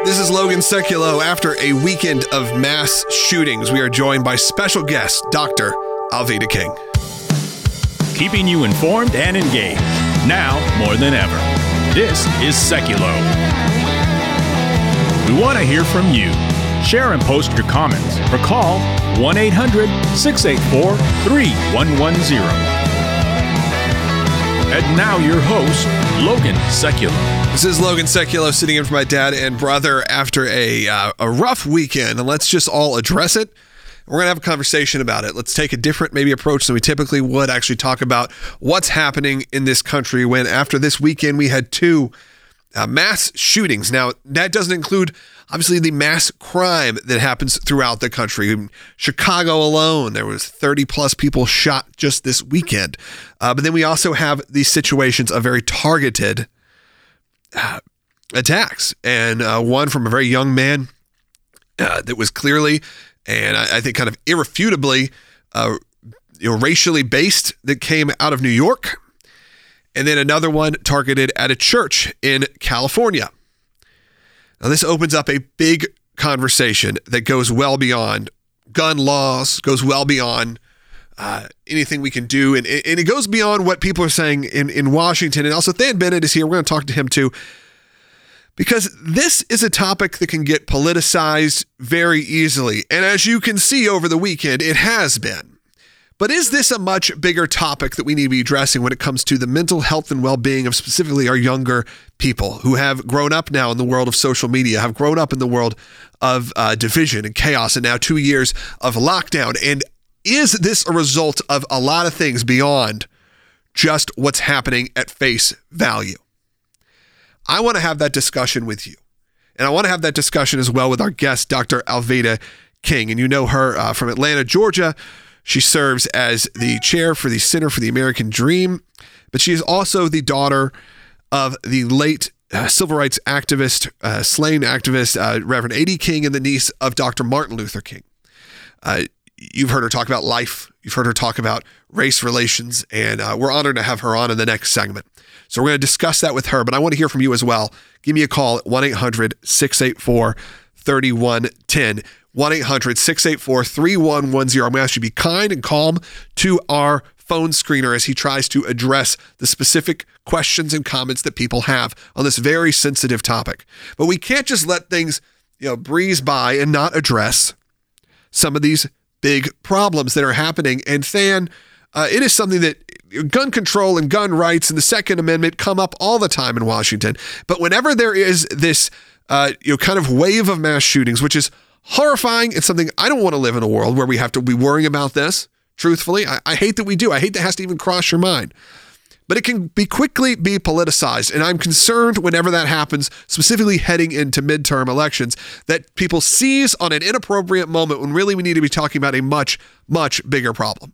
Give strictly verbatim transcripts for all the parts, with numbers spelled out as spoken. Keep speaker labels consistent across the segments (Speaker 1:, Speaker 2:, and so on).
Speaker 1: This is Logan Seculo. After a weekend of mass shootings, we are joined by special guest, Doctor Alveda King.
Speaker 2: Keeping you informed and engaged, now more than ever. This is Seculo. We want to hear from you. Share and post your comments or call one eight hundred six eight four three one one zero. And now your host, Logan Seculo.
Speaker 1: This is Logan Seculo sitting in for my dad and brother after a uh, a rough weekend, and let's just all address it. We're going to have a conversation about it. Let's take a different maybe approach than we typically would, actually talk about what's happening in this country when after this weekend we had two uh, mass shootings. Now, that doesn't include, obviously, the mass crime that happens throughout the country. In Chicago alone, there was thirty plus people shot just this weekend. Uh, but then we also have these situations of very targeted uh, attacks. And uh, one from a very young man uh, that was clearly, and I, I think kind of irrefutably, uh, you know, racially based, that came out of New York. And then another one targeted at a church in California. Now, this opens up a big conversation that goes well beyond gun laws, goes well beyond uh, anything we can do. And, and it goes beyond what people are saying in, in Washington. And also, Than Bennett is here. We're going to talk to him too. Because this is a topic that can get politicized very easily. And as you can see over the weekend, it has been. But is this a much bigger topic that we need to be addressing when it comes to the mental health and well-being of specifically our younger people who have grown up now in the world of social media, have grown up in the world of uh, division and chaos, and now two years of lockdown? And is this a result of a lot of things beyond just what's happening at face value? I want to have that discussion with you. And I want to have that discussion as well with our guest, Doctor Alveda King. And you know her uh, from Atlanta, Georgia. She serves as the chair for the Center for the American Dream, but she is also the daughter of the late uh, civil rights activist, uh, slain activist, uh, Reverend A D King, and the niece of Doctor Martin Luther King. Uh, you've heard her talk about life. You've heard her talk about race relations, and uh, we're honored to have her on in the next segment. So we're going to discuss that with her, but I want to hear from you as well. Give me a call at one eight hundred six eight four three one one zero. one eight hundred six eight four three one one zero. I'm going to ask you to be kind and calm to our phone screener as he tries to address the specific questions and comments that people have on this very sensitive topic. But we can't just let things, you know, breeze by and not address some of these big problems that are happening. And Than, uh, it is something that gun control and gun rights and the Second Amendment come up all the time in Washington. But whenever there is this, uh, you know, kind of wave of mass shootings, which is horrifying. It's something I don't want to live in a world where we have to be worrying about this. Truthfully, I, I hate that we do. I hate that has to even cross your mind. But it can be quickly be politicized. And I'm concerned whenever that happens, specifically heading into midterm elections, that people seize on an inappropriate moment when really we need to be talking about a much, much bigger problem.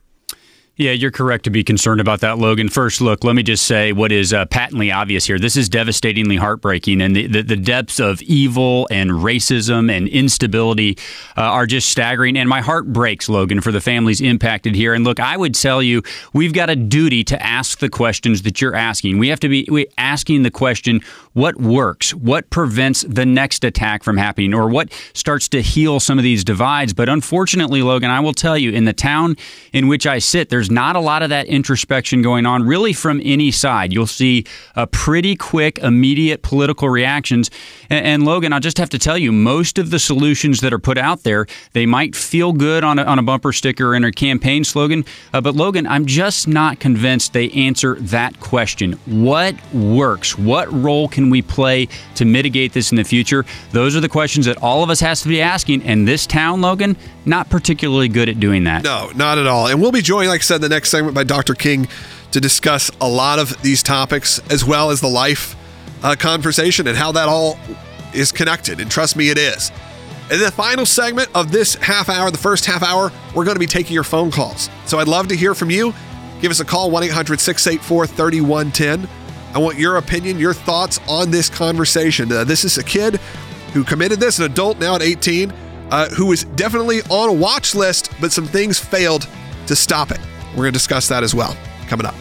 Speaker 3: Yeah, you're correct to be concerned about that, Logan. First, look, let me just say what is uh, patently obvious here. This is devastatingly heartbreaking, and the, the, the depths of evil and racism and instability uh, are just staggering. And my heart breaks, Logan, for the families impacted here. And look, I would tell you, we've got a duty to ask the questions that you're asking. We have to be we, asking the question, what works? What prevents the next attack from happening? Or what starts to heal some of these divides? But unfortunately, Logan, I will tell you, in the town in which I sit, there's not a lot of that introspection going on really from any side. You'll see a pretty quick, immediate political reactions. And, and Logan, I'll just have to tell you, most of the solutions that are put out there, they might feel good on a, on a bumper sticker or in a campaign slogan. Uh, but Logan, I'm just not convinced they answer that question. What works? What role can we play to mitigate this in the future? Those are the questions that all of us has to be asking. And this town, Logan, not particularly good at doing that.
Speaker 1: No, not at all. And we'll be joined, like I said, in the next segment by Doctor King to discuss a lot of these topics, as well as the life uh, conversation and how that all is connected. And trust me, it is. In the final segment of this half hour, the first half hour, we're going to be taking your phone calls. So I'd love to hear from you. Give us a call, one eight hundred six eight four three one one zero. I want your opinion, your thoughts on this conversation. Uh, this is a kid who committed this, an adult now at eighteen, uh, who was definitely on a watch list, but some things failed to stop it. We're going to discuss that as well coming up.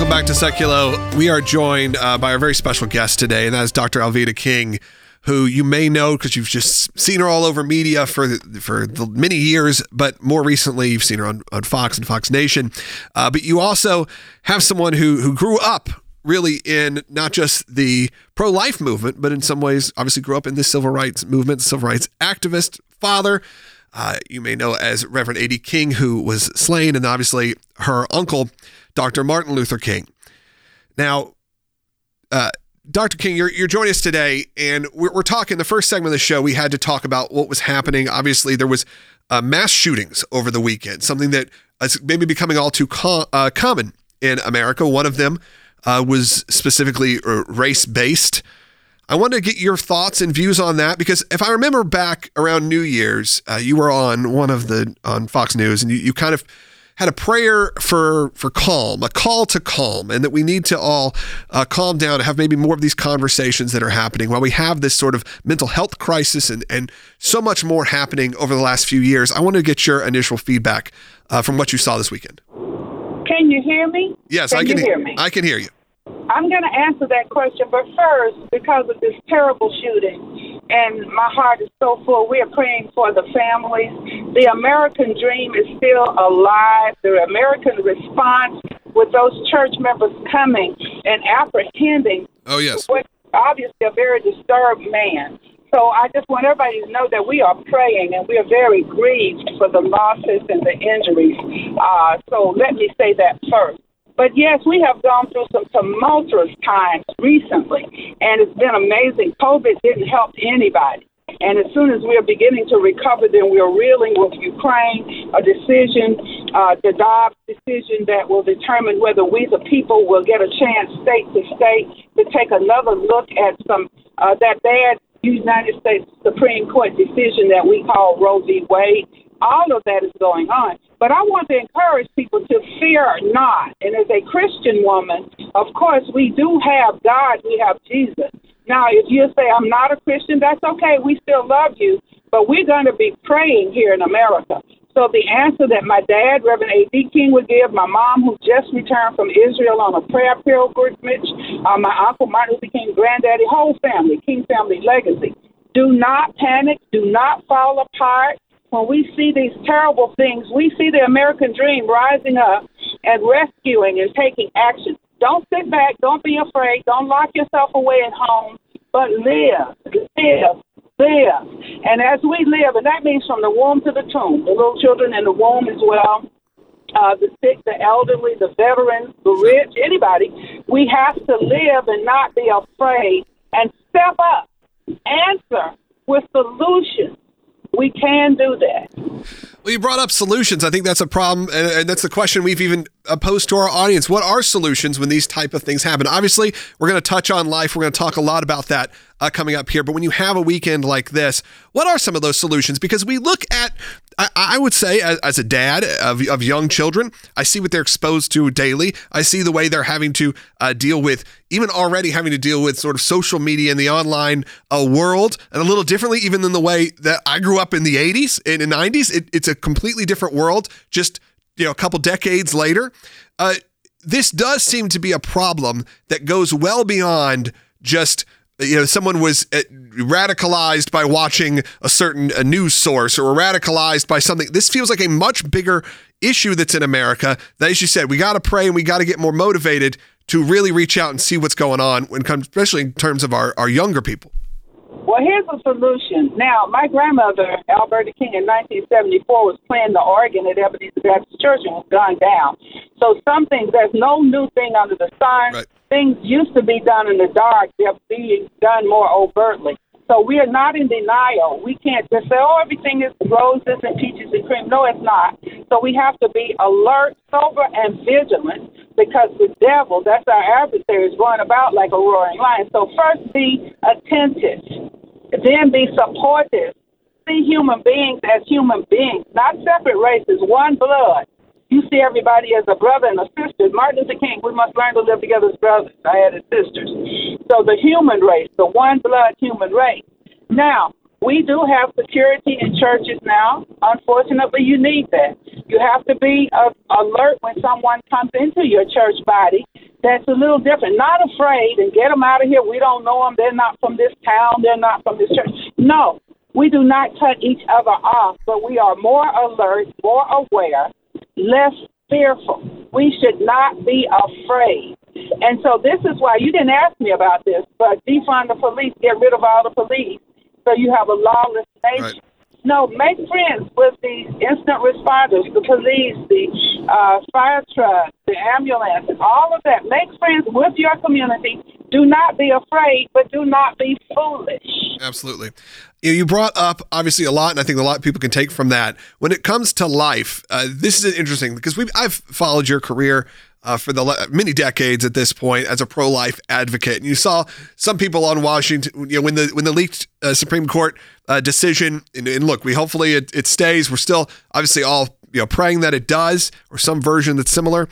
Speaker 1: Welcome back to Seculo. We are joined uh, by a very special guest today, and that is Doctor Alveda King, who you may know because you've just seen her all over media for the, for the many years, but more recently you've seen her on, on Fox and Fox Nation. Uh, but you also have someone who who grew up really in not just the pro-life movement, but in some ways obviously grew up in the civil rights movement, civil rights activist, father. Uh, you may know as Reverend A D King, who was slain, and obviously her uncle, Doctor Martin Luther King. Now, uh, Doctor King, you're, you're joining us today, and we're, we're talking, the first segment of the show, we had to talk about what was happening. Obviously, there was uh, mass shootings over the weekend, something that is maybe becoming all too com- uh, common in America. One of them uh, was specifically uh, race-based. I wanted to get your thoughts and views on that, because if I remember back around New Year's, uh, you were on one of the, on Fox News, and you, you kind of had a prayer for for calm, a call to calm, and that we need to all uh, calm down and have maybe more of these conversations that are happening while we have this sort of mental health crisis and, and so much more happening over the last few years. I want to get your initial feedback uh, from what you saw this weekend.
Speaker 4: Can you hear me?
Speaker 1: Yes,
Speaker 4: can
Speaker 1: I can
Speaker 4: you hear me.
Speaker 1: I can hear you.
Speaker 4: I'm going to answer that question, but first, because of this terrible shooting, and my heart is so full, we are praying for the families. The American dream is still alive. The American response with those church members coming and apprehending
Speaker 1: Oh, yes.
Speaker 4: was obviously a very disturbed man. So I just want everybody to know that we are praying and we are very grieved for the losses and the injuries. Uh, so let me say that first. But yes, we have gone through some tumultuous times recently, and it's been amazing. COVID didn't help anybody. And as soon as we're beginning to recover, then we're reeling with Ukraine, a decision, uh, the Dobbs decision that will determine whether we, the people, will get a chance state to state to take another look at some uh, that bad United States Supreme Court decision that we call Roe v. Wade. All of that is going on. But I want to encourage people to fear not. And as a Christian woman, of course, we do have God, we have Jesus. Now, if you say, I'm not a Christian, that's okay. We still love you. But we're going to be praying here in America. So the answer that my dad, Reverend A D King, would give, my mom, who just returned from Israel on a prayer pilgrimage, uh, my uncle, Martin Luther King, granddaddy, whole family, King family legacy. Do not panic. Do not fall apart. When we see these terrible things, we see the American dream rising up and rescuing and taking action. Don't sit back. Don't be afraid. Don't lock yourself away at home, but live, live, live. And as we live, and that means from the womb to the tomb, the little children in the womb as well, uh, the sick, the elderly, the veterans, the rich, anybody, we have to live and not be afraid and step up, answer with solutions. We can do that.
Speaker 1: Well, you brought up solutions. I think that's a problem, and, and that's the question we've even posed to our audience. What are solutions when these type of things happen? Obviously, we're going to touch on life. We're going to talk a lot about that uh, coming up here. But when you have a weekend like this, what are some of those solutions? Because we look at, I, I would say, as, as a dad of, of young children, I see what they're exposed to daily. I see the way they're having to uh, deal with, even already having to deal with sort of social media in the online uh, world, and a little differently even than the way that I grew up in the eighties and the nineties. It, it's a completely different world, just you know, a couple decades later. Uh, this does seem to be a problem that goes well beyond just, you know, someone was radicalized by watching a certain a news source or radicalized by something. This feels like a much bigger issue that's in America that, as you said, we got to pray and we got to get more motivated to really reach out and see what's going on, when it comes, especially in terms of our, our younger people.
Speaker 4: Well, here's a solution. Now, my grandmother, Alberta King, in nineteen seventy-four was playing the organ at Ebenezer Baptist Church and was gunned down. So some things, there's no new thing under the sun. Right. Things used to be done in the dark. They're being done more overtly. So we are not in denial. We can't just say, oh, everything is roses and peaches and cream. No, it's not. So we have to be alert, sober, and vigilant, because the devil, that's our adversary, is going about like a roaring lion. So first be attentive, then be supportive. See human beings as human beings, not separate races, one blood. You see everybody as a brother and a sister. Martin Luther King, we must learn to live together as brothers. I had his sisters. So the human race, the one blood human race. Now, we do have security in churches now. Unfortunately, you need that. You have to be uh, alert when someone comes into your church body that's a little different. Not afraid and get them out of here. We don't know them. They're not from this town. They're not from this church. No, we do not cut each other off, but we are more alert, more aware, less fearful. We should not be afraid. And so this is why you didn't ask me about this, but defund the police, get rid of all the police, so you have a lawless nation.
Speaker 1: Right.
Speaker 4: No, make friends with the instant responders, the police, the uh, fire trucks, the ambulance, all of that. Make friends with your community. Do not be afraid, but do not be foolish.
Speaker 1: Absolutely. You brought up, obviously, a lot, and I think a lot of people can take from that. When it comes to life, uh, this is interesting because we've, I've followed your career uh, for the le- many decades at this point as a pro-life advocate. And you saw some people on Washington, you know, when the when the leaked uh, Supreme Court uh, decision, and, and look, we hopefully it, it stays. We're still obviously all you know praying that it does, or some version that's similar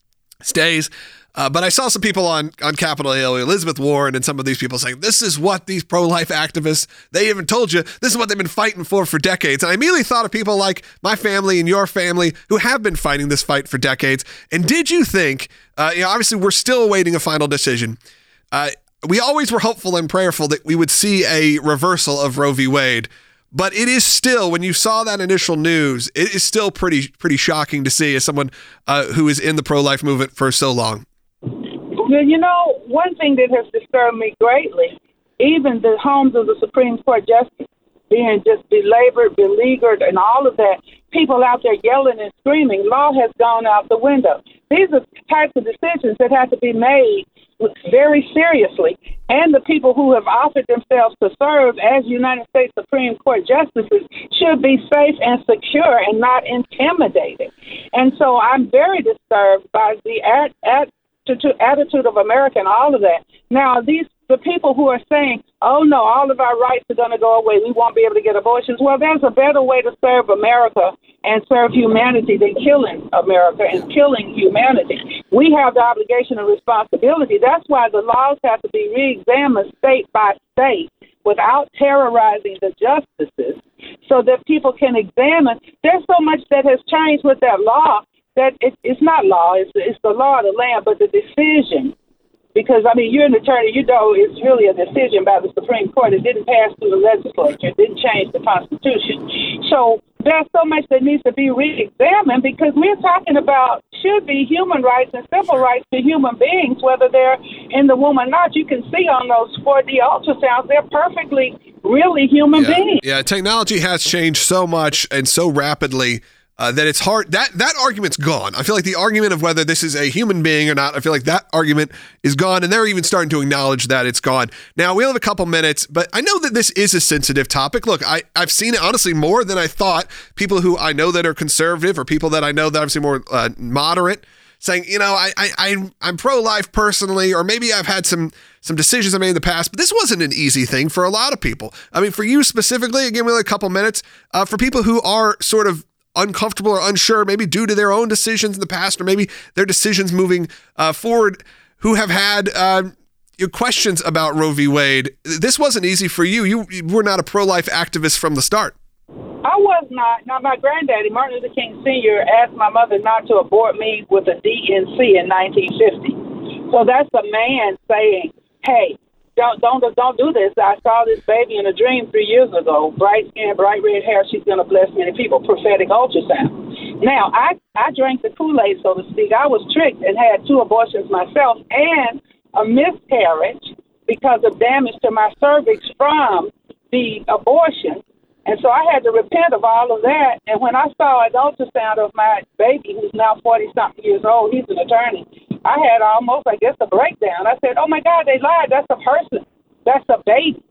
Speaker 1: stays. Uh, but I saw some people on, on Capitol Hill, Elizabeth Warren, and some of these people saying, this is what these pro-life activists, they even told you, this is what they've been fighting for for decades. And I immediately thought of people like my family and your family who have been fighting this fight for decades. And did you think, uh, you know, obviously we're still awaiting a final decision. Uh, we always were hopeful and prayerful that we would see a reversal of Roe v. Wade. But it is still, when you saw that initial news, it is still pretty pretty shocking to see as someone uh, who is in the pro-life movement for so long.
Speaker 4: Well, you know, one thing that has disturbed me greatly, even the homes of the Supreme Court justice being just belabored, beleaguered, and all of that, people out there yelling and screaming, law has gone out the window. These are types of decisions that have to be made very seriously, and the people who have offered themselves to serve as United States Supreme Court justices should be safe and secure and not intimidated. And so I'm very disturbed by the at, at, attitude of America and all of that. Now, these the people who are saying, oh, no, all of our rights are going to go away, we won't be able to get abortions. Well, there's a better way to serve America and serve humanity than killing America and killing humanity. We have the obligation and responsibility. That's why the laws have to be reexamined state by state without terrorizing the justices so that people can examine. There's so much that has changed with that law that it, it's not law, it's, it's the law of the land, but the decision. Because, I mean, you're an attorney, you know it's really a decision by the Supreme Court. It didn't pass through the legislature. It didn't change the Constitution. So there's so much that needs to be re-examined because we're talking about should be human rights and civil rights to human beings, whether they're in the womb or not. You can see on those four D ultrasounds, they're perfectly, really human
Speaker 1: yeah.
Speaker 4: beings.
Speaker 1: Yeah, technology has changed so much and so rapidly Uh, that it's hard, that that argument's gone. I feel like the argument of whether this is a human being or not, I feel like that argument is gone, and they're even starting to acknowledge that it's gone. Now, we have a couple minutes, but I know that this is a sensitive topic. Look, I, I've seen it, honestly, more than I thought. People who I know that are conservative or people that I know that are obviously more uh, moderate saying, you know, I, I, I'm, I'm pro-life personally, or maybe I've had some some decisions I made in the past, but this wasn't an easy thing for a lot of people. I mean, for you specifically, again, we have a couple minutes, uh, for people who are sort of uncomfortable or unsure, maybe due to their own decisions in the past, or maybe their decisions moving uh, forward, who have had uh, questions about Roe v. Wade. This wasn't easy for you. You, you were not a pro-life activist from the start.
Speaker 4: I was not. Now, my granddaddy, Martin Luther King Senior, asked my mother not to abort me with a D N C in nineteen fifty. So that's a man saying, hey, Don't don't don't do this. I saw this baby in a dream three years ago. Bright skin, bright red hair. She's going to bless many people. Prophetic ultrasound. Now, I, I drank the Kool-Aid, so to speak. I was tricked and had two abortions myself and a miscarriage because of damage to my cervix from the abortion. And so I had to repent of all of that. And when I saw an ultrasound of my baby, who's now forty-something years old, he's an attorney, I had almost, I guess, a breakdown. I said, oh, my God, they lied. That's a person. That's a baby.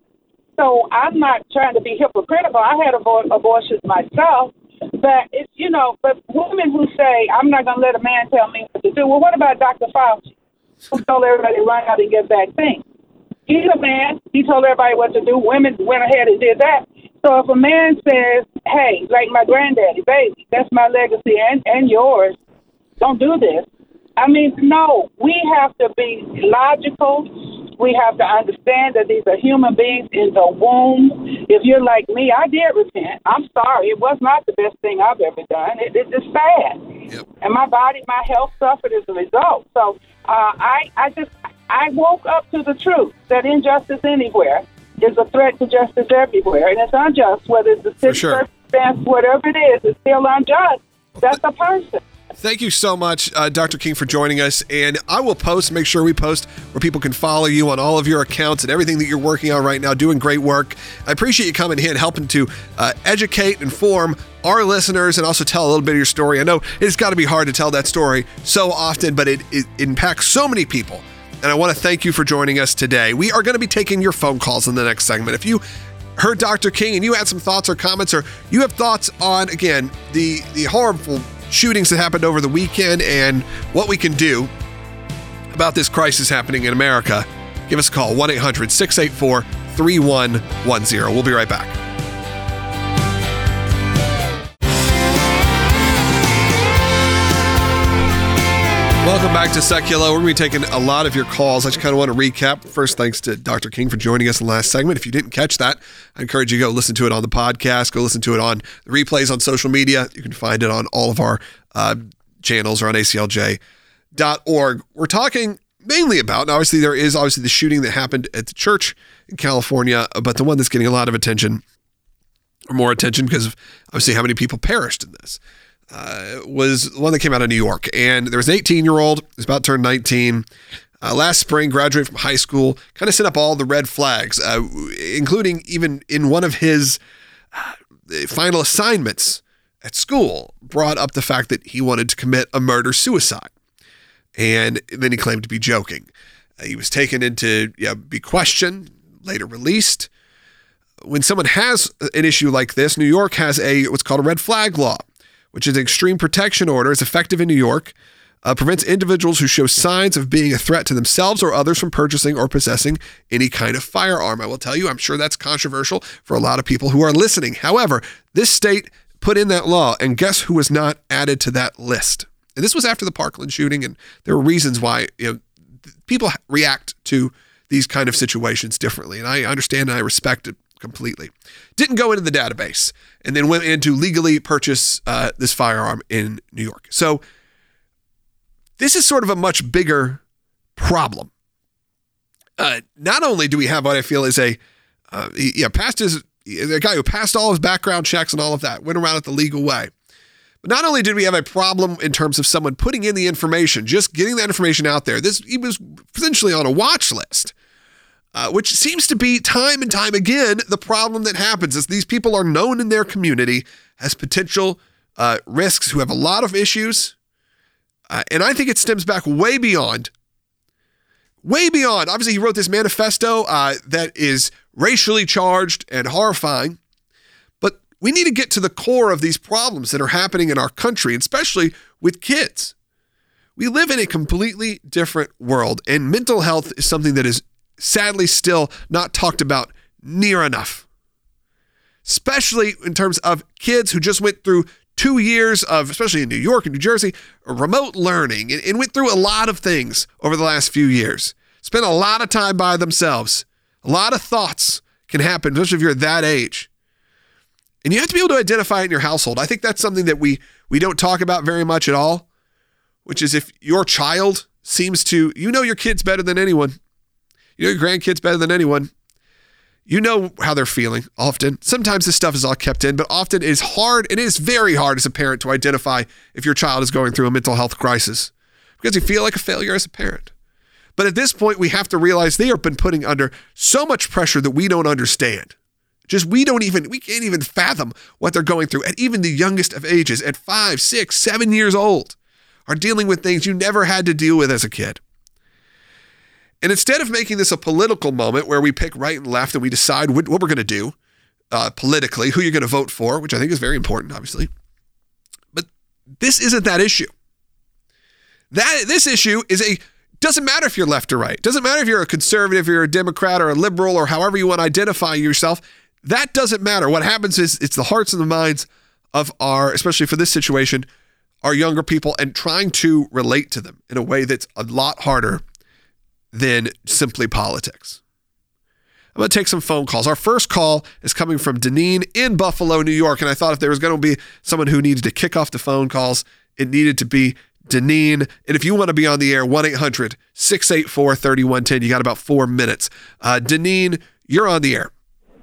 Speaker 4: So I'm not trying to be hypocritical. I had abor- abortions myself. But, it's you know, but women who say, I'm not going to let a man tell me what to do. Well, what about Doctor Fauci, who told everybody to run out and get vaccines? He's a man. He told everybody what to do. Women went ahead and did that. So if a man says, hey, like my granddaddy, baby, that's my legacy and, and yours, don't do this. I mean, no, we have to be logical we have to understand that these are human beings in the womb. If you're like me, I did repent. I'm sorry. It was not the best thing I've ever done. It, it's just bad. Yep. And my body, my health suffered as a result. So uh, I, I just, I woke up to the truth that injustice anywhere is a threat to justice everywhere. And it's unjust, whether it's the sure. circumstance, whatever it is, it's still unjust. That's a person.
Speaker 1: Thank you so much, uh, Doctor King, for joining us. And I will post, make sure we post where people can follow you on all of your accounts and everything that you're working on right now, doing great work. I appreciate you coming here and helping to uh, educate, inform our listeners, and also tell a little bit of your story. I know it's got to be hard to tell that story so often, but it, it impacts so many people. And I want to thank you for joining us today. We are going to be taking your phone calls in the next segment. If you heard Doctor King and you had some thoughts or comments, or you have thoughts on, again, the, the horrible shootings that happened over the weekend and what we can do about this crisis happening in America, give us a call, one eight hundred six eight four three one one zero. We'll be right back. Welcome back to Secular. We're going to be taking a lot of your calls. I just kind of want to recap. First, thanks to Doctor King for joining us in the last segment. If you didn't catch that, I encourage you to go listen to it on the podcast. Go listen to it on the replays on social media. You can find it on all of our uh, channels or on A C L J dot org. We're talking mainly about, and obviously there is obviously the shooting that happened at the church in California, but the one that's getting a lot of attention, or more attention because of obviously how many people perished in this. Uh, was the one that came out of New York. And there was an eighteen-year-old who's about to turn nineteen. Uh, last spring, graduated from high school, kind of set up all the red flags, uh, including even in one of his uh, final assignments at school, brought up the fact that he wanted to commit a murder-suicide. And then he claimed to be joking. Uh, he was taken into, you know, be questioned, later released. When someone has an issue like this, New York has a what's called a red flag law, which is an extreme protection order. It's effective in New York, uh, prevents individuals who show signs of being a threat to themselves or others from purchasing or possessing any kind of firearm. I will tell you, I'm sure that's controversial for a lot of people who are listening. However, this state put in that law, and guess who was not added to that list? And this was after the Parkland shooting, and there were reasons why, you know, people react to these kind of situations differently, and I understand and I respect it completely. Didn't go into the database, and then went in to legally purchase uh, this firearm in New York. So this is sort of a much bigger problem. Uh, not only do we have what I feel is a, uh, he, yeah, passed his, a guy who passed all his background checks and all of that, went around it the legal way. But not only did we have a problem in terms of someone putting in the information, just getting that information out there, this he was potentially on a watch list. Uh, which seems to be time and time again the problem that happens is these people are known in their community as potential uh, risks who have a lot of issues. Uh, and I think it stems back way beyond, way beyond. Obviously, he wrote this manifesto uh, that is racially charged and horrifying. But we need to get to the core of these problems that are happening in our country, especially with kids. We live in a completely different world, and mental health is something that is sadly still not talked about near enough, especially in terms of kids who just went through two years of, especially in New York and New Jersey, remote learning and, and went through a lot of things over the last few years. Spent a lot of time by themselves. A lot of thoughts can happen, especially if you're that age. And you have to be able to identify it in your household. I think that's something that we we don't talk about very much at all, which is if your child seems to, you know your kids better than anyone. You know your grandkids better than anyone. You know how they're feeling often. Sometimes this stuff is all kept in, but often it is hard, and it is very hard as a parent to identify if your child is going through a mental health crisis because you feel like a failure as a parent. But at this point, we have to realize they have been putting under so much pressure that we don't understand. Just we don't even, we can't even fathom what they're going through at even the youngest of ages, at five, six, seven years old, are dealing with things you never had to deal with as a kid. And instead of making this a political moment where we pick right and left and we decide what, what we're going to do uh, politically, who you're going to vote for, which I think is very important, obviously. But this isn't that issue. That this issue is a, doesn't matter if you're left or right. Doesn't matter if you're a conservative, you're a Democrat or a liberal or however you want to identify yourself. That doesn't matter. What happens is it's the hearts and the minds of our, especially for this situation, our younger people, and trying to relate to them in a way that's a lot harder than simply politics. I'm going to take some phone calls. Our first call is coming from Deneen in Buffalo, New York. And I thought if there was going to be someone who needed to kick off the phone calls, it needed to be Deneen. And if you want to be on the air, one eight hundred six eight four three one one zero. You got about four minutes. Uh, Deneen, you're on the air.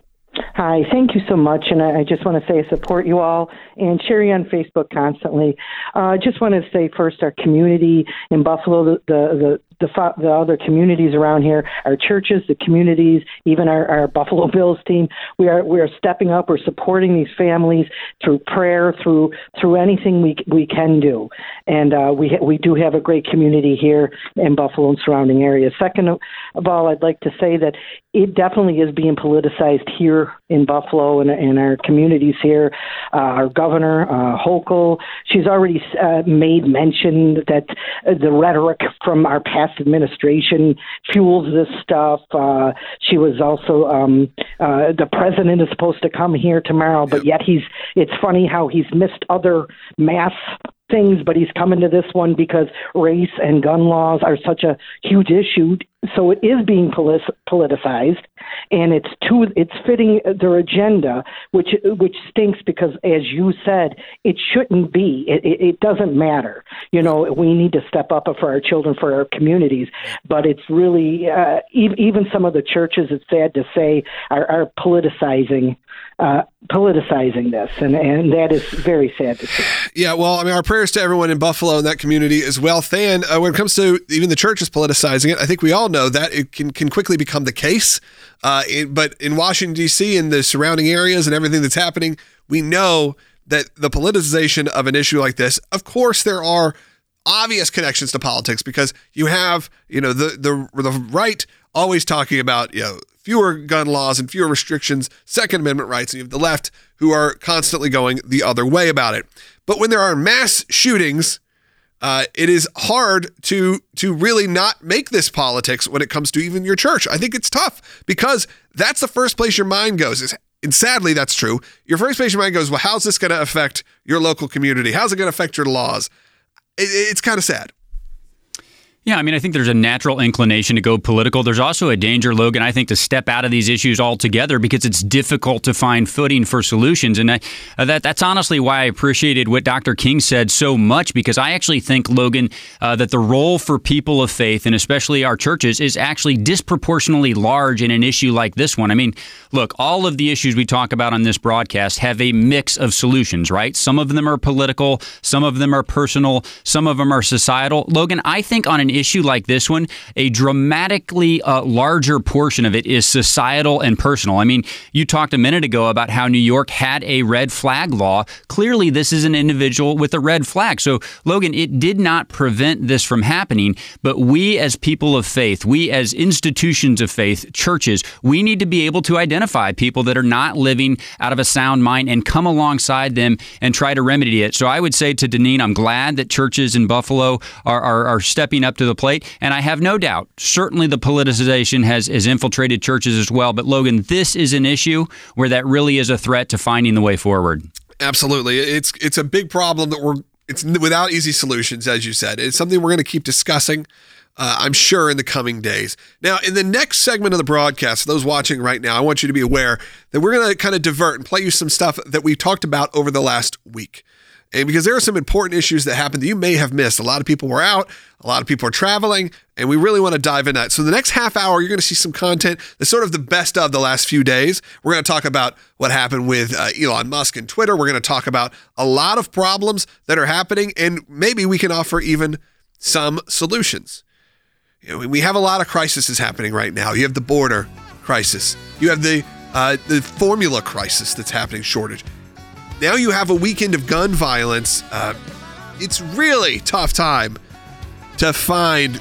Speaker 5: Hi, thank you so much. And I just want to say I support you all and share you on Facebook constantly. I uh, just want to say first, our community in Buffalo, the, the, the, the, the other communities around here, our churches, the communities, even our, our Buffalo Bills team, we are we are stepping up. We're supporting these families through prayer, through through anything we we can do. And uh, we ha- we do have a great community here in Buffalo and surrounding areas. Second of all, I'd like to say that it definitely is being politicized here in Buffalo and in our communities here. Uh, our governor, uh, Hochul, she's already uh, made mention that uh, the rhetoric from our past administration fuels this stuff. Uh, she was also, um, uh, the president is supposed to come here tomorrow, but yet he's, it's funny how he's missed other mass things, but he's coming to this one because race and gun laws are such a huge issue. So it is being politicized, and it's to it's fitting their agenda, which which stinks because, as you said, it shouldn't be. It, it, it doesn't matter. You know, we need to step up for our children, for our communities. But it's really uh, even even some of the churches, it's sad to say, are, are politicizing. Uh, politicizing this, and, and that is very sad to see.
Speaker 1: Yeah, well, I mean, our prayers to everyone in Buffalo and that community as well. Than, uh, when it comes to even the churches politicizing it, I think we all know that it can, can quickly become the case. Uh, it, but in Washington, D C and the surrounding areas and everything that's happening, we know that the politicization of an issue like this, of course, there are obvious connections to politics because you have, you know, the the the right always talking about, you know, fewer gun laws and fewer restrictions, Second Amendment rights, and you have the left who are constantly going the other way about it. But when there are mass shootings, uh, it is hard to to really not make this politics when it comes to even your church. I think it's tough because that's the first place your mind goes. Is, and sadly, that's true. Your first place your mind goes, well, how's this going to affect your local community? How's it going to affect your laws? It, it's kind of sad.
Speaker 3: Yeah, I mean, I think there's a natural inclination to go political. There's also a danger, Logan, I think, to step out of these issues altogether because it's difficult to find footing for solutions. And I, uh, that that's honestly why I appreciated what Doctor King said so much, because I actually think, Logan, uh, that the role for people of faith, and especially our churches, is actually disproportionately large in an issue like this one. I mean, look, all of the issues we talk about on this broadcast have a mix of solutions, right? Some of them are political, some of them are personal, some of them are societal. Logan, I think on an issue like this one, a dramatically uh, larger portion of it is societal and personal. I mean, you talked a minute ago about how New York had a red flag law. Clearly, this is an individual with a red flag. So, Logan, it did not prevent this from happening, but we as people of faith, we as institutions of faith, churches, we need to be able to identify people that are not living out of a sound mind and come alongside them and try to remedy it. So I would say to Deneen, I'm glad that churches in Buffalo are, are, are stepping up to the plate. And I have no doubt, certainly the politicization has, has infiltrated churches as well. But Logan, this is an issue where that really is a threat to finding the way forward.
Speaker 1: Absolutely. It's it's a big problem that we're, it's without easy solutions, as you said. It's something we're going to keep discussing, uh, I'm sure, in the coming days. Now, in the next segment of the broadcast, for those watching right now, I want you to be aware that we're going to kind of divert and play you some stuff that we talked about over the last week. And because there are some important issues that happened that you may have missed. A lot of people were out, a lot of people are traveling, and we really want to dive into that. So the next half hour, you're going to see some content that's sort of the best of the last few days. We're going to talk about what happened with uh, Elon Musk and Twitter. We're going to talk about a lot of problems that are happening, and maybe we can offer even some solutions. You know, we have a lot of crises happening right now. You have the border crisis. You have the uh, the formula crisis that's happening, shortage. Now you have a weekend of gun violence. Uh, it's really tough time to find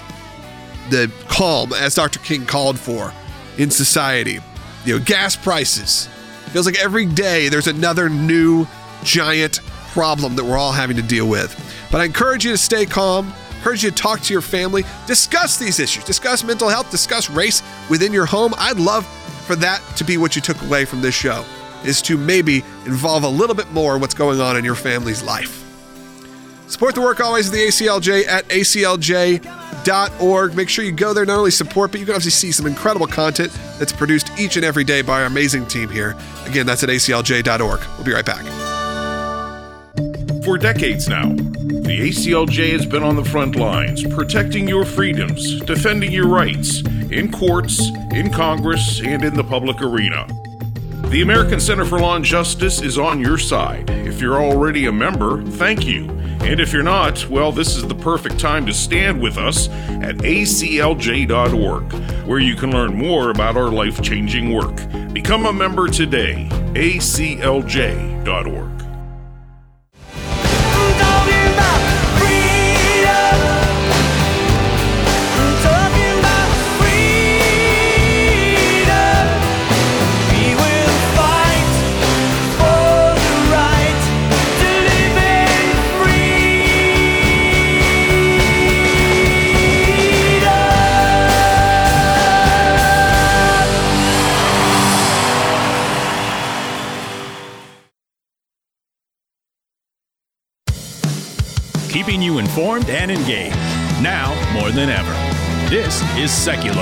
Speaker 1: the calm, as Doctor King called for, in society. You know, gas prices. Feels like every day there's another new giant problem that we're all having to deal with. But I encourage you to stay calm. Encourage you to talk to your family. Discuss these issues. Discuss mental health. Discuss race within your home. I'd love for that to be what you took away from this show, is to maybe involve a little bit more what's going on in your family's life. Support the work always at the A C L J at A C L J dot org. Make sure you go there, not only support, but you can obviously see some incredible content that's produced each and every day by our amazing team here. Again, that's at A C L J dot org. We'll be right back.
Speaker 6: For decades now, the A C L J has been on the front lines, protecting your freedoms, defending your rights, in courts, in Congress, and in the public arena. The American Center for Law and Justice is on your side. If you're already a member, thank you. And if you're not, well, this is the perfect time to stand with us at A C L J dot org, where you can learn more about our life-changing work. Become a member today, A C L J dot org.
Speaker 2: Keeping you informed and engaged, now more than ever. This is Seculo.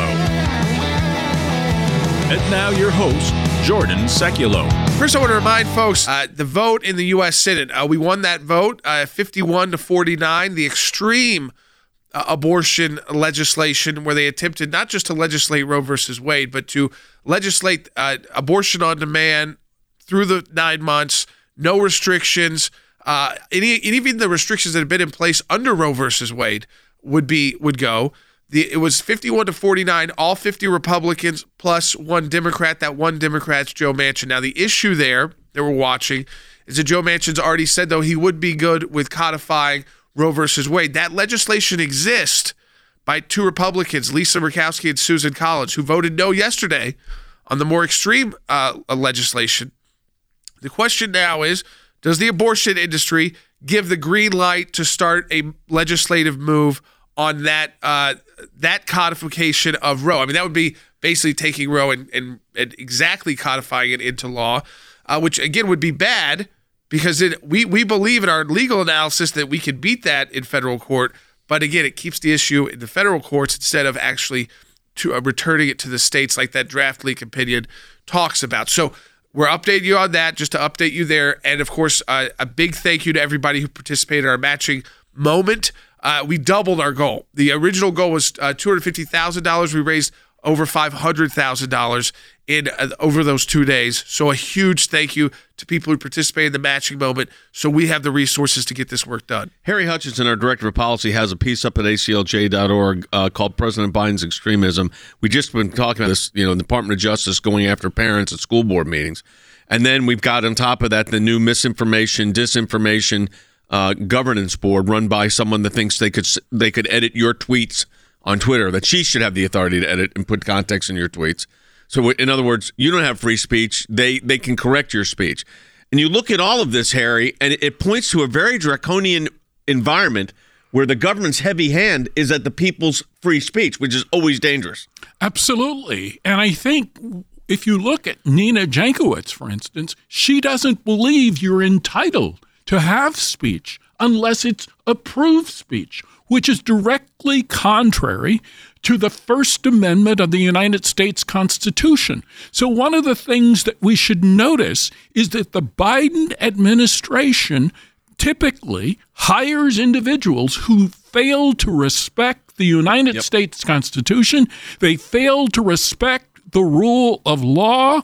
Speaker 2: And now your host, Jordan Seculo.
Speaker 1: First, I want to remind folks, uh, the vote in the U S Senate, uh, we won that vote, uh, fifty-one to forty-nine, the extreme uh, abortion legislation where they attempted not just to legislate Roe versus Wade, but to legislate uh, abortion on demand through the nine months, no restrictions. Uh, any, even the restrictions that have been in place under Roe versus Wade would be would go. The, it was fifty-one to forty-nine, all fifty Republicans plus one Democrat. That one Democrat's Joe Manchin. Now, the issue there that we're watching is that Joe Manchin's already said, though, he would be good with codifying Roe versus Wade. That legislation exists by two Republicans, Lisa Murkowski and Susan Collins, who voted no yesterday on the more extreme uh, legislation. The question now is, does the abortion industry give the green light to start a legislative move on that uh, that codification of Roe? I mean, that would be basically taking Roe and, and, and exactly codifying it into law, uh, which, again, would be bad because it, we, we believe in our legal analysis that we could beat that in federal court. But, again, it keeps the issue in the federal courts instead of actually to uh, returning it to the states like that draft leak opinion talks about. So, we're updating you on that, just to update you there. And, of course, uh, a big thank you to everybody who participated in our matching moment. Uh, we doubled our goal. The original goal was uh, two hundred fifty thousand dollars. We raised over five hundred thousand dollars in uh, over those two days. So a huge thank you to people who participated in the matching moment so we have the resources to get this work done.
Speaker 7: Harry Hutchinson, our director of policy, has a piece up at A C L J dot org uh, called President Biden's Extremism. We just been talking about this, you know, the Department of Justice going after parents at school board meetings. And then we've got on top of that the new misinformation, disinformation uh, governance board run by someone that thinks they could they could edit your tweets on Twitter, that she should have the authority to edit and put context in your tweets. So in other words, you don't have free speech. They they can correct your speech. And you look at all of this, Harry, and it points to a very draconian environment where the government's heavy hand is at the people's free speech, which is always dangerous.
Speaker 8: Absolutely. And I think if you look at Nina Jankowicz, for instance, she doesn't believe you're entitled to have speech unless it's approved speech, which is directly contrary to the First Amendment of the United States Constitution. So one of the things that we should notice is that the Biden administration typically hires individuals who fail to respect the United yep. States Constitution, they fail to respect the rule of law,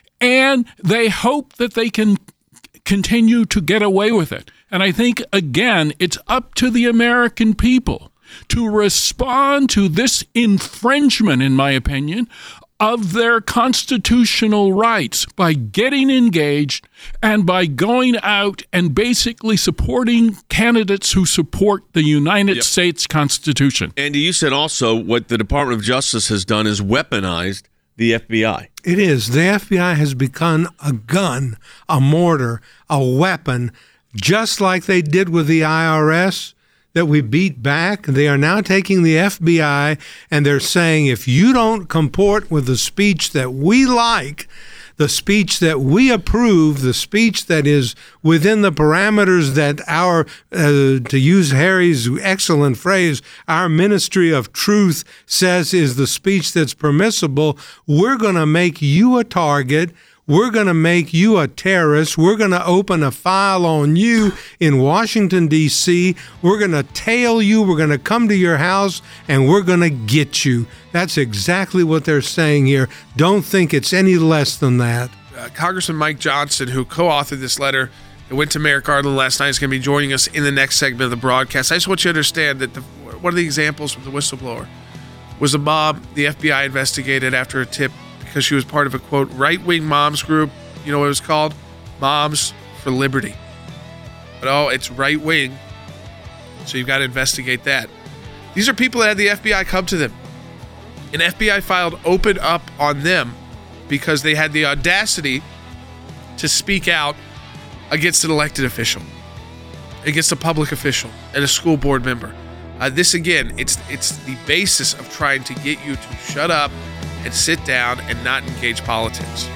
Speaker 8: and they hope that they can continue to get away with it. And I think, again, it's up to the American people to respond to this infringement, in my opinion, of their constitutional rights by getting engaged and by going out and basically supporting candidates who support the United yep. States Constitution.
Speaker 7: Andy, you said also what the Department of Justice has done is weaponized the F B I.
Speaker 9: It is. The F B I has become a gun, a mortar, a weapon, just like they did with the I R S that we beat back. They are now taking the F B I and they're saying, if you don't comport with the speech that we like, the speech that we approve, the speech that is within the parameters that our, uh, to use Harry's excellent phrase, our ministry of truth says is the speech that's permissible, we're going to make you a target. We're going to make you a terrorist. We're going to open a file on you in Washington, D C We're going to tail you. We're going to come to your house, and we're going to get you. That's exactly what they're saying here. Don't think it's any less than that.
Speaker 1: Uh, Congressman Mike Johnson, who co-authored this letter that went to Merrick Garland last night, is going to be joining us in the next segment of the broadcast. I just want you to understand that the, one of the examples from the whistleblower was a mom the F B I investigated after a tip because she was part of a, quote, right-wing moms group. You know what it was called? Moms for Liberty. But, oh, it's right-wing, so you've got to investigate that. These are people that had the F B I come to them. An F B I filed open up on them because they had the audacity to speak out against an elected official, against a public official, and a school board member. Uh, this, again, it's it's the basis of trying to get you to shut up and sit down and not engage politics.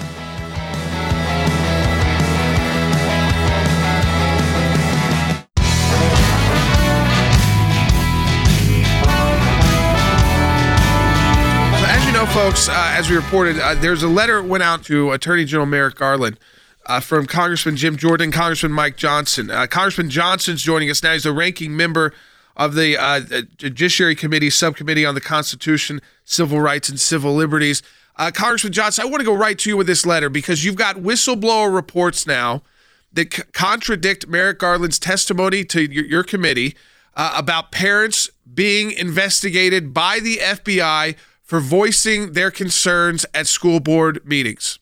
Speaker 1: So as you know, folks, uh, as we reported, uh, there's a letter went out to Attorney General Merrick Garland uh, from Congressman Jim Jordan, Congressman Mike Johnson. Uh, Congressman Johnson's joining us now. He's the ranking member of the uh, Judiciary Committee Subcommittee on the Constitution, Civil Rights, and Civil Liberties. Uh, Congressman Johnson, I want to go right to you with this letter because you've got whistleblower reports now that c- contradict Merrick Garland's testimony to your, your committee uh, about parents being investigated by the F B I for voicing their concerns at school board meetings.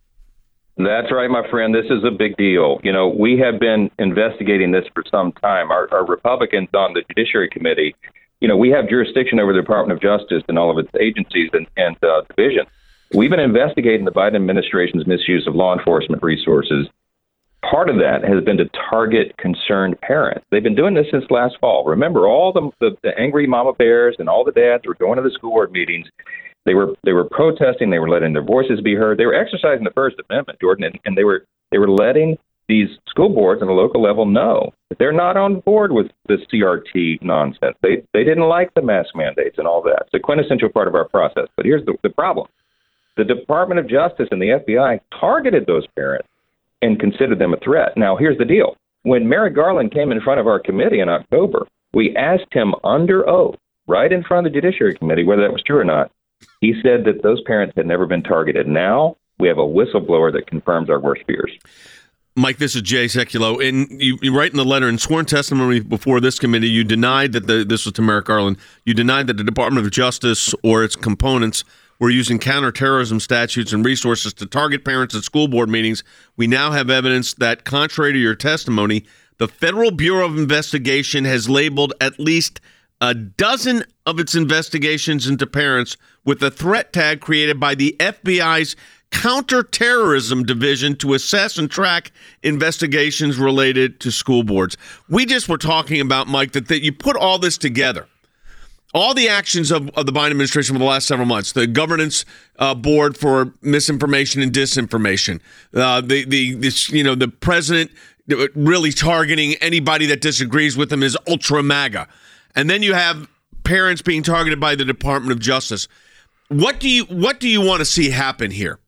Speaker 10: That's right, my friend. This is a big deal. You know, we have been investigating this for some time. Our, our Republicans on the Judiciary Committee, you know, we have jurisdiction over the Department of Justice and all of its agencies and, and uh, divisions. We've been investigating the Biden administration's misuse of law enforcement resources. Part of that has been to target concerned parents. They've been doing this since last fall. Remember, all the, the, the angry mama bears and all the dads were going to the school board meetings. They were they were protesting. They were letting their voices be heard. They were exercising the First Amendment, Jordan, and, and they were they were letting these school boards on the local level know that they're not on board with the C R T nonsense. They they didn't like the mask mandates and all that. It's a quintessential part of our process. But here's the, the problem: the Department of Justice and the F B I targeted those parents and considered them a threat. Now, here's the deal: when Merrick Garland came in front of our committee in October, we asked him under oath, right in front of the Judiciary Committee, whether that was true or not. He said that those parents had never been targeted. Now we have a whistleblower that confirms our worst fears.
Speaker 7: Mike, this is Jay Sekulow. And you, you write in the letter, in sworn testimony before this committee, you denied that the, this was to Merrick Garland, you denied that the Department of Justice or its components were using counterterrorism statutes and resources to target parents at school board meetings. We now have evidence that, contrary to your testimony, the Federal Bureau of Investigation has labeled at least a dozen of its investigations into parents with a threat tag created by the F B I's Counterterrorism Division to assess and track investigations related to school boards. We just were talking about, Mike, that, that you put all this together. All the actions of, of the Biden administration for the last several months, the governance uh, board for misinformation and disinformation, uh, the the this, you know the president really targeting anybody that disagrees with him is ultra MAGA. And then you have parents being targeted by the Department of Justice. What do you what do you want to see happen here?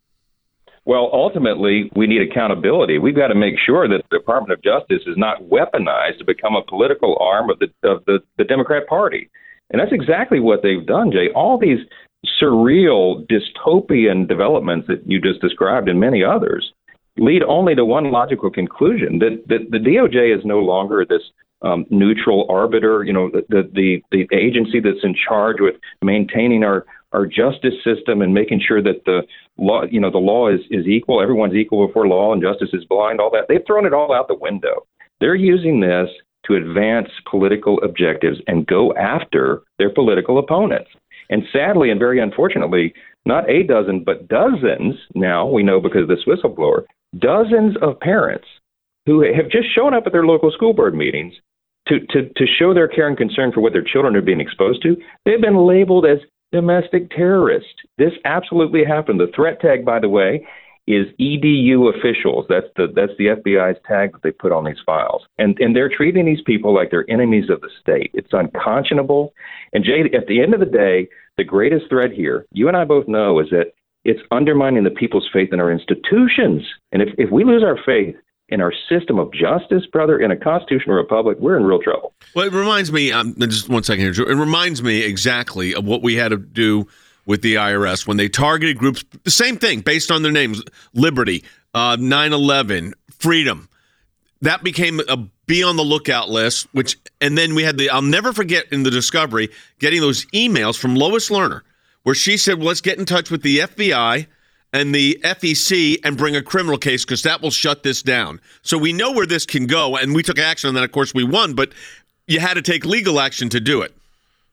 Speaker 10: Well, ultimately, we need accountability. We've got to make sure that the Department of Justice is not weaponized to become a political arm of the of the, the Democrat Party. And that's exactly what they've done, Jay. All these surreal, dystopian developments that you just described and many others lead only to one logical conclusion, that, that the D O J is no longer this Um, neutral arbiter, you know, the, the the agency that's in charge with maintaining our, our justice system and making sure that the law, you know, the law is, is equal. Everyone's equal before law and justice is blind, all that. They've thrown it all out the window. They're using this to advance political objectives and go after their political opponents. And sadly and very unfortunately, not a dozen, but dozens now, we know because of this whistleblower, dozens of parents who have just shown up at their local school board meetings to, to, to show their care and concern for what their children are being exposed to. They've been labeled as domestic terrorist. This absolutely happened. The threat tag, by the way, is E D U officials. That's the that's the F B I's tag that they put on these files. And and they're treating these people like they're enemies of the state. It's unconscionable. And Jay, at the end of the day, the greatest threat here, you and I both know, is that it's undermining the people's faith in our institutions. And if, if we lose our faith in our system of justice, brother, in a constitutional republic, we're in real trouble.
Speaker 7: Well, it reminds me, um, just one second here, it reminds me exactly of what we had to do with the I R S when they targeted groups, the same thing, based on their names, Liberty, uh, nine eleven, Freedom. That became a be on the lookout list, which, and then we had the, I'll never forget in the discovery, getting those emails from Lois Lerner, where she said, well, let's get in touch with the F B I and the F E C and bring a criminal case because that will shut this down. So we know where this can go, and we took action on that. Of course, we won, but you had to take legal action to do it.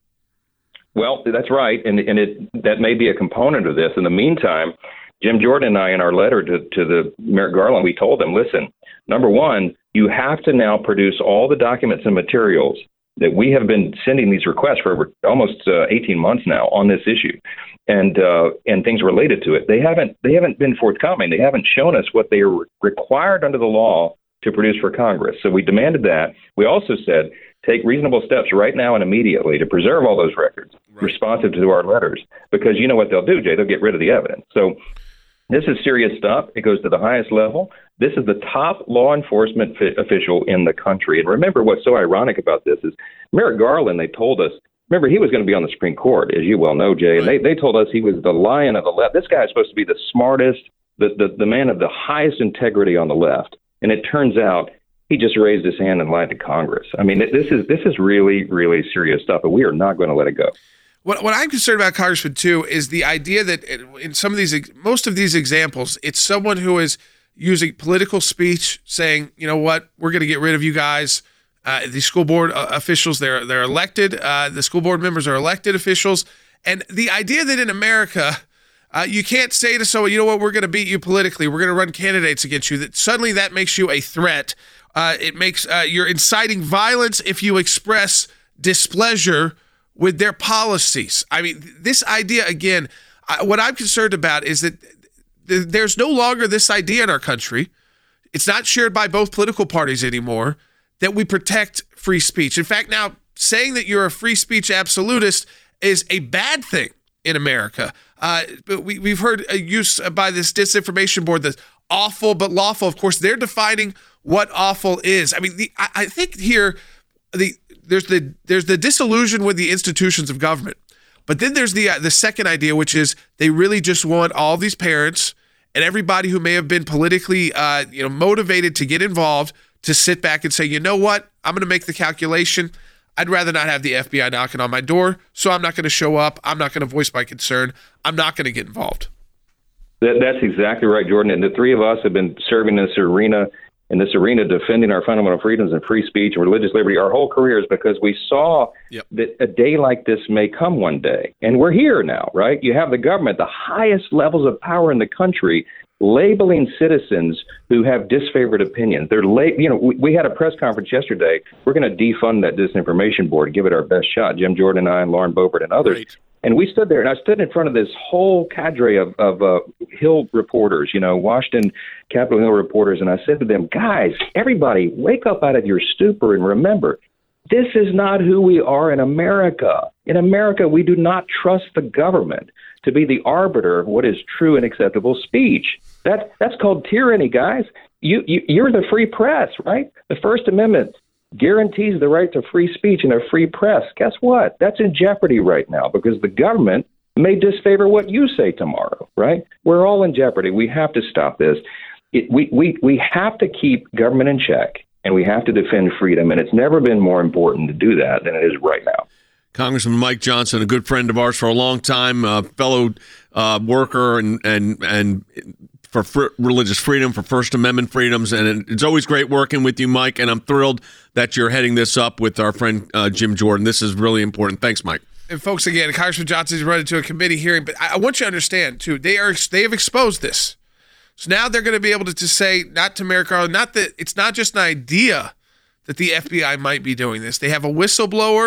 Speaker 10: Well, that's right, and and it that may be a component of this. In the meantime, Jim Jordan and I, in our letter to, to the Merrick Garland, we told them, listen, number one, you have to now produce all the documents and materials that we have been sending these requests for over almost uh, eighteen months now on this issue, and uh, and things related to it. They haven't they haven't been forthcoming. They haven't shown us what they are re- required under the law to produce for Congress. So we demanded that. We also said, take reasonable steps right now and immediately to preserve all those records, right, responsive to our letters, because you know what they'll do, Jay, they'll get rid of the evidence. So this is serious stuff. It goes to the highest level. This is the top law enforcement fi- official in the country. And remember what's so ironic about this is Merrick Garland, they told us, remember, he was going to be on the Supreme Court, as you well know, Jay, and they, they told us he was the lion of the left. This guy is supposed to be the smartest, the, the, the man of the highest integrity on the left. And it turns out he just raised his hand and lied to Congress. I mean, this is this is really, really serious stuff, and we are not going to let it go.
Speaker 1: What what I'm concerned about, Congressman, too, is the idea that in some of these, most of these examples, it's someone who is using political speech, saying, you know what, we're going to get rid of you guys. Uh, the school board uh, officials, they're they're elected. Uh, the school board members are elected officials, and the idea that in America, uh, you can't say to someone, you know what, we're going to beat you politically, we're going to run candidates against you. That suddenly that makes you a threat. Uh, it makes uh, you're inciting violence if you express displeasure with their policies. I mean, this idea, again, I, what I'm concerned about is that th- there's no longer this idea in our country. It's not shared by both political parties anymore that we protect free speech. In fact, now saying that you're a free speech absolutist is a bad thing in America. Uh, but we, we've heard a use by this disinformation board that's awful but lawful. Of course, they're defining what awful is. I mean, the, I, I think here the there's the there's the disillusion with the institutions of government, but then there's the uh, the second idea, which is they really just want all these parents and everybody who may have been politically uh, you know motivated to get involved to sit back and say, you know what, I'm going to make the calculation. I'd rather not have the F B I knocking on my door, so I'm not going to show up. I'm not going to voice my concern. I'm not going to get involved.
Speaker 10: That, that's exactly right, Jordan. And the three of us have been serving in this arena, in this arena, defending our fundamental freedoms and free speech and religious liberty our whole careers because we saw yep. that a day like this may come one day. And we're here now, right? You have the government, the highest levels of power in the country, labeling citizens who have disfavored opinions. They're late. You know, we, we had a press conference yesterday. We're going to defund that disinformation board, give it our best shot. Jim Jordan and I and Lauren Boebert and others. Great. And we stood there, and I stood in front of this whole cadre of, of uh, Hill reporters, you know, Washington, Capitol Hill reporters, and I said to them, guys, everybody, wake up out of your stupor and remember, this is not who we are in America. In America, we do not trust the government to be the arbiter of what is true and acceptable speech. That, that's called tyranny, guys. You, you, you're the free press, right? The First Amendment guarantees the right to free speech and a free press. Guess what? That's in jeopardy right now because the government may disfavor what you say tomorrow, right? We're all in jeopardy. We have to stop this. It, we, we, we have to keep government in check, and we have to defend freedom, and it's never been more important to do that than it is right now.
Speaker 7: Congressman Mike Johnson, a good friend of ours for a long time, uh, fellow uh, worker and and and for fr- religious freedom, for First Amendment freedoms, and it's always great working with you, Mike, and I'm thrilled that you're heading this up with our friend uh, Jim Jordan. This is really important. Thanks, Mike.
Speaker 1: And folks, again, Congressman Johnson is running to a committee hearing, but I, I want you to understand, too, they are they have exposed this. So now they're going to be able to, to say, not to Merrick Garland, not that it's not just an idea that the F B I might be doing this. They have a whistleblower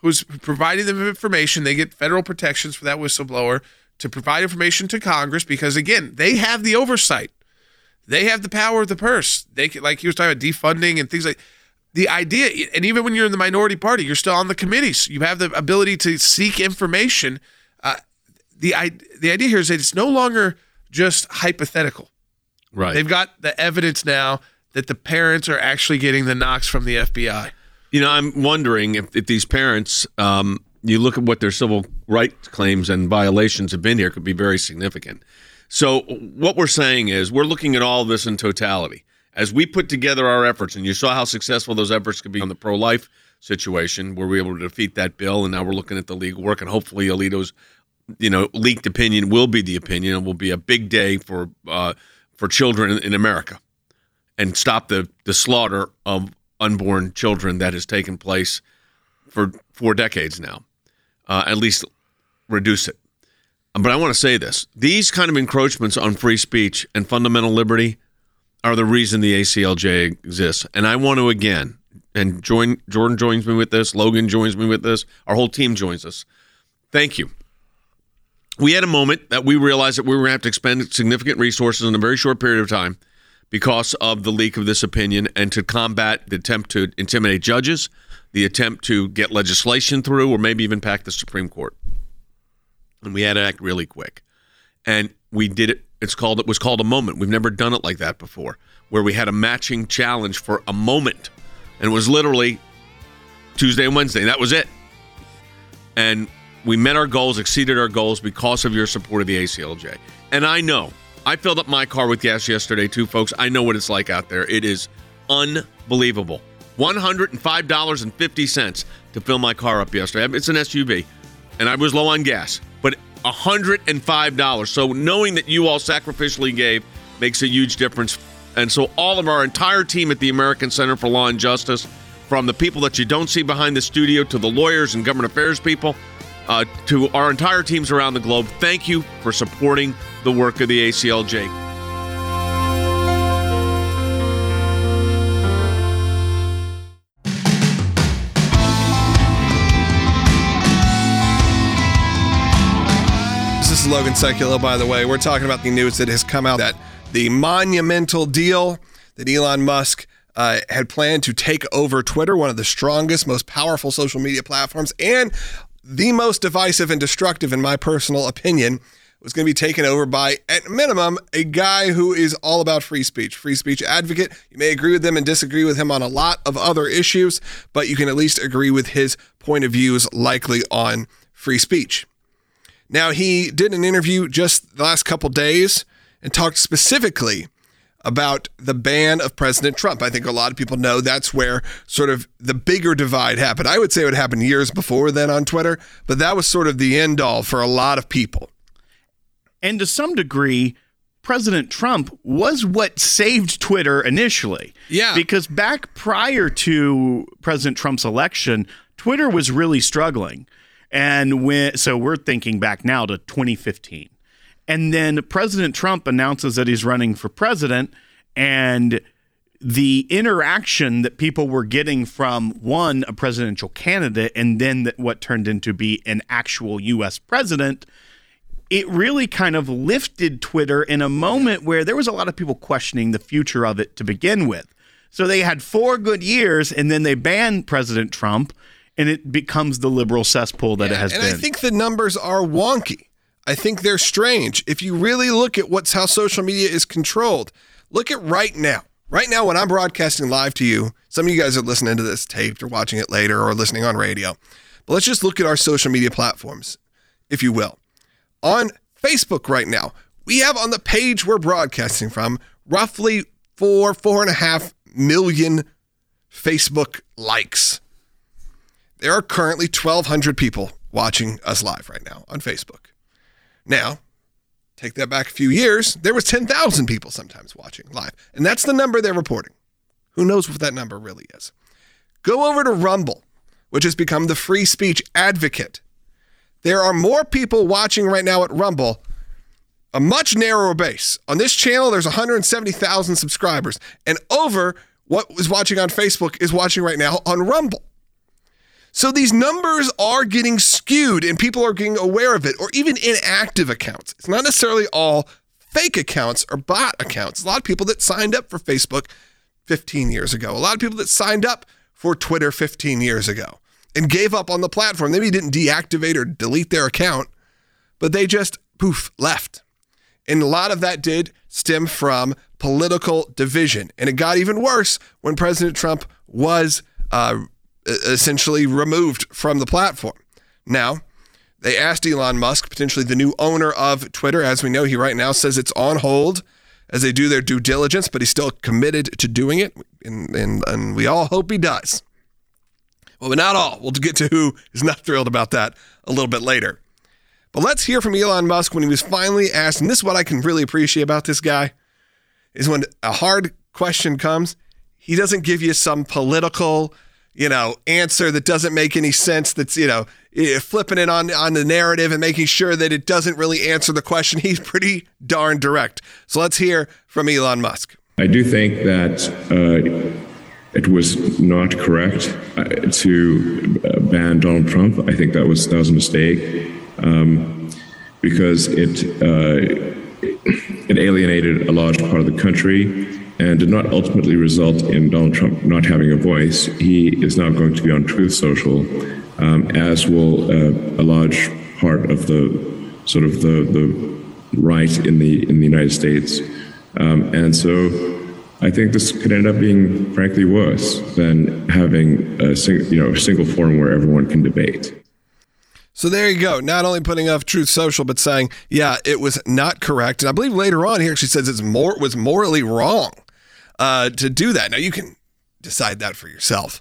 Speaker 11: who's providing them information. They get federal protections for that whistleblower to provide information to Congress because, again, they have the oversight. They have the power of the purse. They can, like he was talking about defunding and things like the idea. And even when you're in the minority party, you're still on the committees. You have the ability to seek information. Uh, the the idea here is that it's no longer just hypothetical.
Speaker 7: Right.
Speaker 11: They've got the evidence now that the parents are actually getting the knocks from the F B I.
Speaker 7: You know, I'm wondering if, if these parents, um, you look at what their civil rights claims and violations have been here, could be very significant. So what we're saying is we're looking at all of this in totality. As we put together our efforts, and you saw how successful those efforts could be on the pro-life situation, where we were able to defeat that bill, and now we're looking at the legal work, and hopefully Alito's, you know, leaked opinion will be the opinion, and will be a big day for uh, for children in, in America, and stop the the slaughter of unborn children that has taken place for four decades now. Uh, at least reduce it. But I want to say this. These kind of encroachments on free speech and fundamental liberty are the reason the A C L J exists. And I want to, again, and join Jordan joins me with this, Logan joins me with this, our whole team joins us. Thank you. We had a moment that we realized that we were going to have to expend significant resources in a very short period of time because of the leak of this opinion and to combat the attempt to intimidate judges, the attempt to get legislation through, or maybe even pack the Supreme Court. And we had to act really quick. And we did it. It's called, it was called a moment. We've never done it like that before, where we had a matching challenge for a moment. And it was literally Tuesday and Wednesday. That was it. And we met our goals, exceeded our goals because of your support of the A C L J. And I know, I filled up my car with gas yesterday too, folks. I know what it's like out there. It is unbelievable. one hundred five dollars and fifty cents to fill my car up yesterday. It's an S U V, and I was low on gas, but one hundred five dollars. So knowing that you all sacrificially gave makes a huge difference. And so all of our entire team at the American Center for Law and Justice, from the people that you don't see behind the studio to the lawyers and government affairs people, uh, to our entire teams around the globe, thank you for supporting the work of the A C L J.
Speaker 1: This is Logan Sekulow, by the way. We're talking about the news that has come out that the monumental deal that Elon Musk uh, had planned to take over Twitter, one of the strongest, most powerful social media platforms, and the most divisive and destructive, in my personal opinion, was going to be taken over by, at minimum, a guy who is all about free speech, free speech advocate. You may agree with him and disagree with him on a lot of other issues, but you can at least agree with his point of views, likely on free speech. Now, he did an interview just the last couple days and talked specifically about the ban of President Trump. I think a lot of people know that's where sort of the bigger divide happened. I would say it would happen years before then on Twitter, but that was sort of the end all for a lot of people.
Speaker 12: And to some degree, President Trump was what saved Twitter initially.
Speaker 1: Yeah.
Speaker 12: Because back prior to President Trump's election, Twitter was really struggling. And when, so we're thinking back now to twenty fifteen. And then President Trump announces that he's running for president, and the interaction that people were getting from, one, a presidential candidate, and then that what turned into be an actual U S president, it really kind of lifted Twitter in a moment where there was a lot of people questioning the future of it to begin with. So they had four good years, and then they banned President Trump, and it becomes the liberal cesspool that
Speaker 1: yeah,
Speaker 12: it has
Speaker 1: and
Speaker 12: been.
Speaker 1: And I think the numbers are wonky. I think they're strange. If you really look at what's how social media is controlled, look at right now. Right now, when I'm broadcasting live to you, some of you guys are listening to this taped or watching it later or listening on radio. But let's just look at our social media platforms, if you will. On Facebook right now, we have on the page we're broadcasting from roughly four, four and a half million Facebook likes. There are currently twelve hundred people watching us live right now on Facebook. Now, take that back a few years, there was ten thousand people sometimes watching live. And that's the number they're reporting. Who knows what that number really is? Go over to Rumble, which has become the free speech advocate. There are more people watching right now at Rumble, a much narrower base. On this channel, there's one hundred seventy thousand subscribers. And over what was watching on Facebook is watching right now on Rumble. So these numbers are getting skewed and people are getting aware of it, or even inactive accounts. It's not necessarily all fake accounts or bot accounts. A lot of people that signed up for Facebook fifteen years ago, a lot of people that signed up for Twitter fifteen years ago and gave up on the platform. Maybe didn't deactivate or delete their account, but they just poof, left. And a lot of that did stem from political division. And it got even worse when President Trump was uh, essentially removed from the platform. Now, they asked Elon Musk, potentially the new owner of Twitter. As we know, he right now says it's on hold as they do their due diligence, but he's still committed to doing it. And, and, and we all hope he does. Well, but not all. We'll get to who is not thrilled about that a little bit later. But let's hear from Elon Musk when he was finally asked, and this is what I can really appreciate about this guy, is when a hard question comes, he doesn't give you some political, you know, answer that doesn't make any sense, that's, you know, flipping it on, on the narrative and making sure that it doesn't really answer the question. He's pretty darn direct. So let's hear from Elon Musk.
Speaker 13: I do think that uh, it was not correct uh, to uh, ban Donald Trump. I think that was, that was a mistake. Um, because it uh, it alienated a large part of the country and did not ultimately result in Donald Trump not having a voice. He is now going to be on Truth Social, um, as will uh, a large part of the sort of the, the right in the in the United States. Um, and so I think this could end up being, frankly, worse than having a sing, you know a single forum where everyone can debate.
Speaker 1: So there you go. Not only putting off Truth Social, but saying, yeah, it was not correct. And I believe later on he actually says it's more was morally wrong uh, to do that. Now, you can decide that for yourself.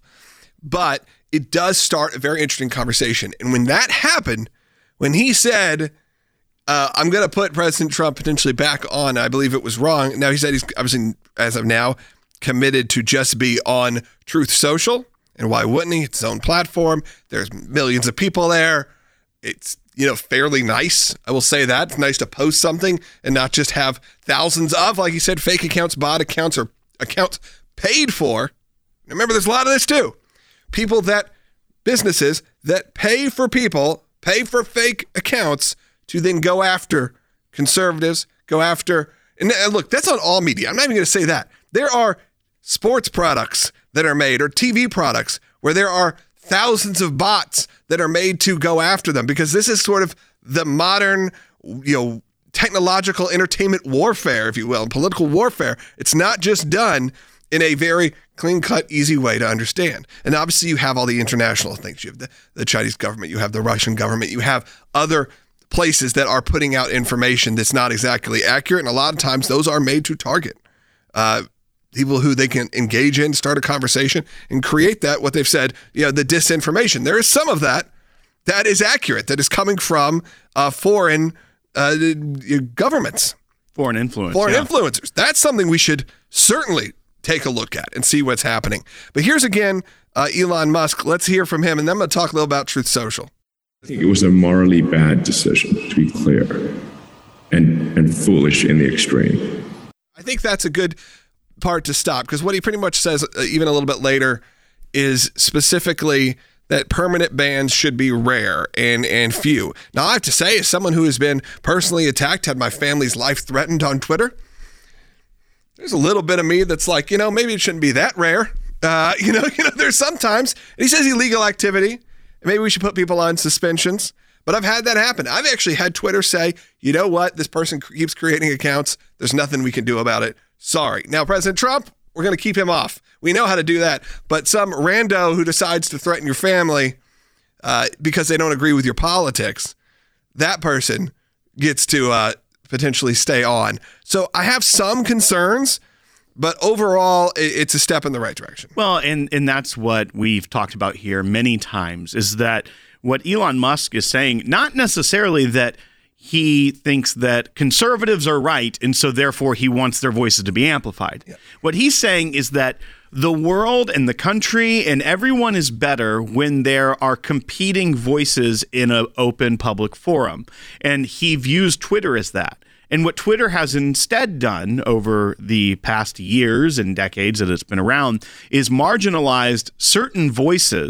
Speaker 1: But it does start a very interesting conversation. And when that happened, when he said, uh, I'm going to put President Trump potentially back on, I believe it was wrong. Now, he said he's obviously, as of now, committed to just be on Truth Social. And why wouldn't he? It's his own platform. There's millions of people there. It's, you know, fairly nice. I will say that. It's nice to post something and not just have thousands of, like you said, fake accounts, bot accounts, or accounts paid for. Remember, there's a lot of this too. People that, businesses that pay for people, pay for fake accounts to then go after conservatives, go after, and look, that's on all media. I'm not even going to say that. There are sports products that are made or T V products where there are thousands of bots that are made to go after them, because this is sort of the modern, you know, technological entertainment warfare, if you will, political warfare. It's not just done in a very clean-cut, easy way to understand. And obviously you have all the international things. You have the, the Chinese government, you have the Russian government, you have other places that are putting out information that's not exactly accurate. And a lot of times those are made to target uh, people who they can engage in, start a conversation, and create that, what they've said, you know, the disinformation. There is some of that that is accurate, that is coming from uh, foreign uh, governments.
Speaker 12: Foreign influence.
Speaker 1: Foreign
Speaker 12: yeah.
Speaker 1: influencers. That's something we should certainly take a look at and see what's happening. But here's again, uh, Elon Musk. Let's hear from him, and then I'm going to talk a little about Truth Social.
Speaker 13: I think it was a morally bad decision, to be clear, and, and foolish in the extreme.
Speaker 1: I think that's a good part to stop, because what he pretty much says, uh, even a little bit later, is specifically that permanent bans should be rare and and few. Now, I have to say, as someone who has been personally attacked, had my family's life threatened on Twitter, there's a little bit of me that's like, you know, maybe it shouldn't be that rare. Uh, you know, you know, there's sometimes, and he says illegal activity, and maybe we should put people on suspensions. But I've had that happen. I've actually had Twitter say, you know what, this person keeps creating accounts. There's nothing we can do about it. Sorry. Now, President Trump, we're going to keep him off. We know how to do that. But some rando who decides to threaten your family uh, because they don't agree with your politics, that person gets to uh, potentially stay on. So I have some concerns, but overall, it's a step in the right direction.
Speaker 12: Well, and, and that's what we've talked about here many times, is that what Elon Musk is saying, not necessarily that he thinks that conservatives are right, and so therefore he wants their voices to be amplified. Yeah. What he's saying is that the world and the country and everyone is better when there are competing voices in an open public forum. And he views Twitter as that. And what Twitter has instead done over the past years and decades that it's been around is marginalized certain voices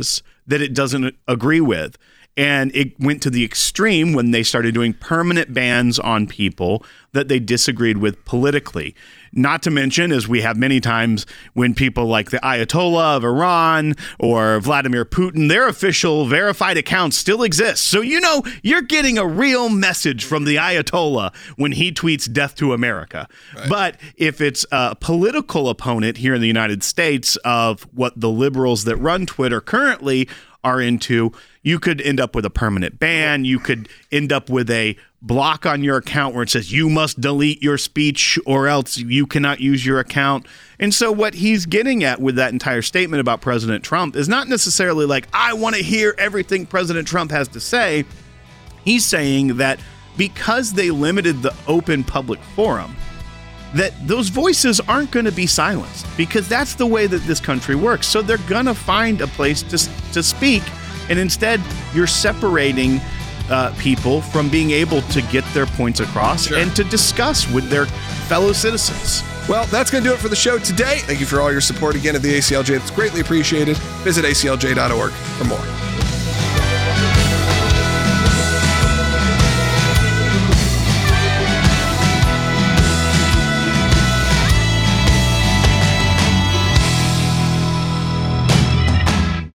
Speaker 12: that it doesn't agree with. And it went to the extreme when they started doing permanent bans on people that they disagreed with politically. Not to mention, as we have many times, when people like the Ayatollah of Iran or Vladimir Putin, their official verified accounts still exist. So, you know, you're getting a real message from the Ayatollah when he tweets death to America. Right. But if it's a political opponent here in the United States of what the liberals that run Twitter currently are into, you could end up with a permanent ban. You could end up with a block on your account where it says you must delete your speech or else you cannot use your account. And so what he's getting at with that entire statement about President Trump is not necessarily like, I want to hear everything President Trump has to say. He's saying that because they limited the open public forum, that those voices aren't going to be silenced, because that's the way that this country works. So they're going to find a place to to speak, and instead you're separating uh, people from being able to get their points across sure. and to discuss with their fellow citizens.
Speaker 1: Well, that's going to do it for the show today. Thank you for all your support again at the A C L J. It's greatly appreciated. Visit A C L J dot org for more.